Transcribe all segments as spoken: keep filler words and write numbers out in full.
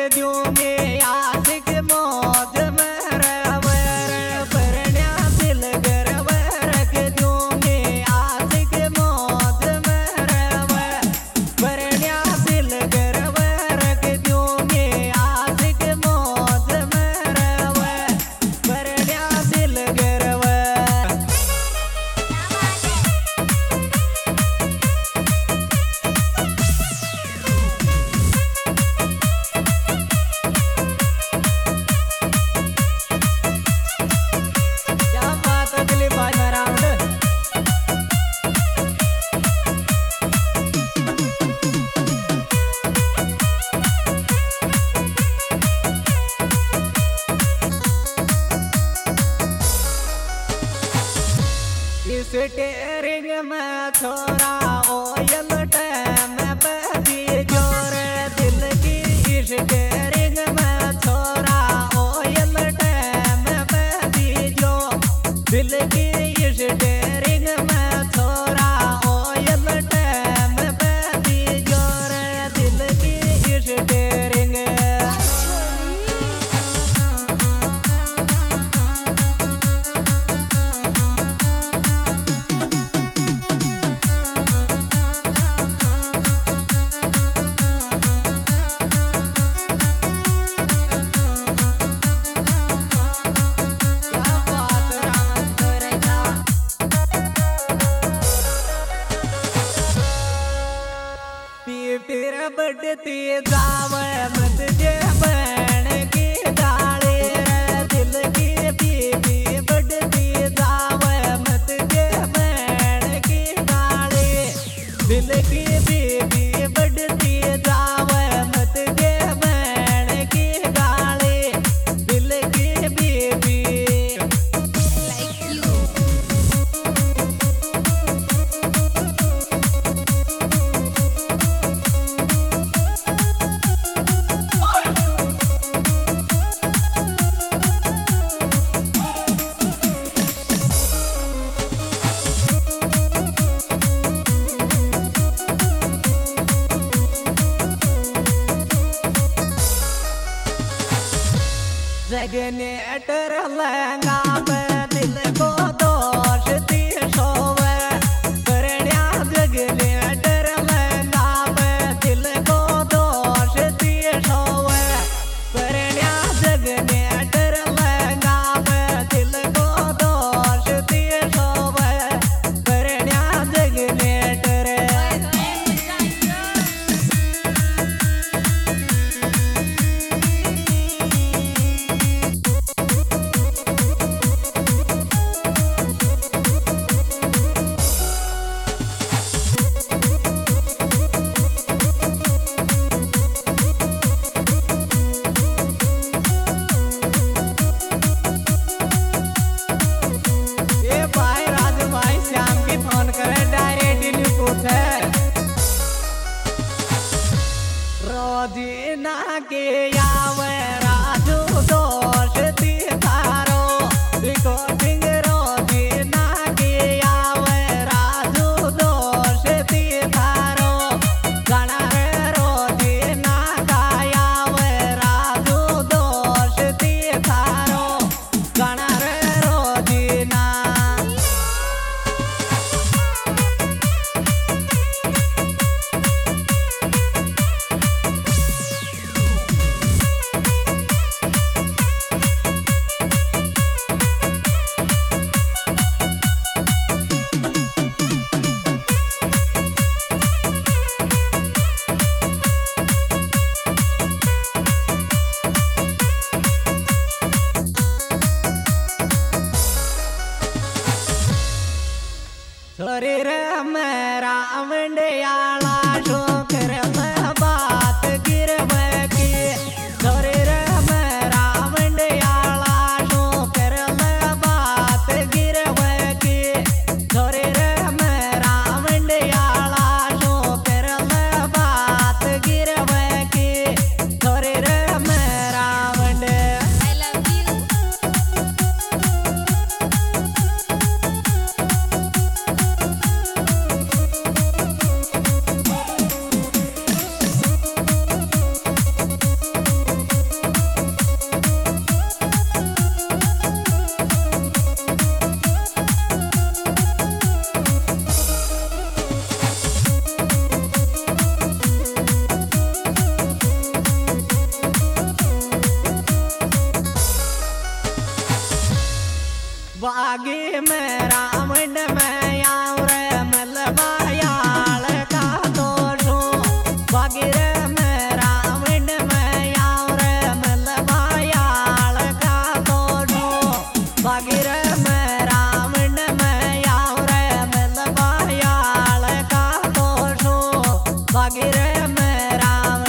दूंगे आशिक मौज में रवर परण्या दिल गरवर के दूंगे आशिक मौज में रवर परण्या दिल गरवर के दूंगे आशिक मौज में रवर परण्या दिल गरवर स्टेरिंग में छोरा ओयल टाइम बदी जोर दिल की स्टेरिंग में छोरा ओयल टाइम बदी जो दिल की स्टेरिंग में छोरा ओयल टाइम बदी जोर दिल की स्टेरिंग फिर बढ़ती जाव मत जे बन की डाले दिल की बीबी बढ़ती जाव मत जे बन की डाले दिल की बीबी बढ़ती जाव मत जे बन की डाले दिल की बीबी जगने अटर लहंगा में दिल को दोष दी शोवे परण्या जगने अटर लहंगा में दिल को दोष दी शोवे परण्या जगने अटर लहंगा में दिल को दोष दी शोवे परण्या जगने अटर रोजीना के आवे राजू दोष दी थारो रिकॉर्डिंग रोजीना के आवे राजू दोष दी थारो गाना रे रोजीना का आवे राजू दोष दी थारो गाना रे रोजीना शरीर में रावंडियाला शोकर बात गिरव की शरीर में रावंडियाला शोकर बात गिरव की शरीर में रावंडियाला शोकर बात गिरव की शरीर में रावंड बागी में रावण में आवर मलबायाल का दोषो बागी में रावण में आवर मलबायाल का दोषो बागी में रावण में आवर मलबायाल का दोषो बागी में रावण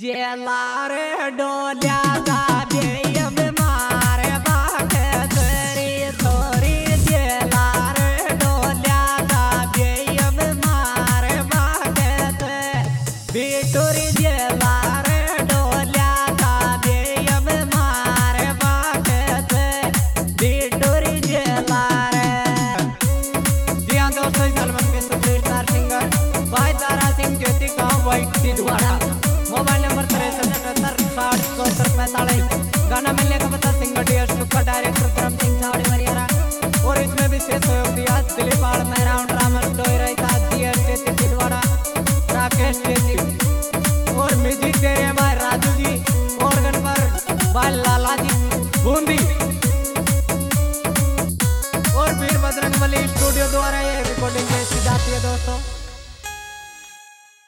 जेला रे डोल्या जा बेयम मारे बाखत रे थोरी जेला रे डोल्या जा बेयम मारे बाखत बिटोरी जेला रे डोल्या जा बेयम मारे बाखत बिटोरी जेला रे। जी हाँ दोस्तों, इस एल्बम के सुपरस्टार सिंगर भाई तारा सिंह ज्योति गाँव वाइट सिद्धवाड़ा। मोबाइल नंबर तिरसठ अठहत्तर साठ चौहत्तर पैंतालीस। गाना मिलने का पता सिंगर डी एस का डायरेक्टर धर्म सिंह सावड़ी मरियारा। और इसमें विशेष सहयोग दिया दिलीप आड़ मेहरा ड्रामर डोई रहता डी एस टेसी सिद्धवाड़ा राकेश टेसी। और म्यूजिक दे रहे हैं भाई राजू जी। ऑर्गन पर भाई लाला जी बूंदी। और वीर बजरंग बली स्टूडियो द्वारा ये रिकॉर्डिंग की जाती है दोस्तों।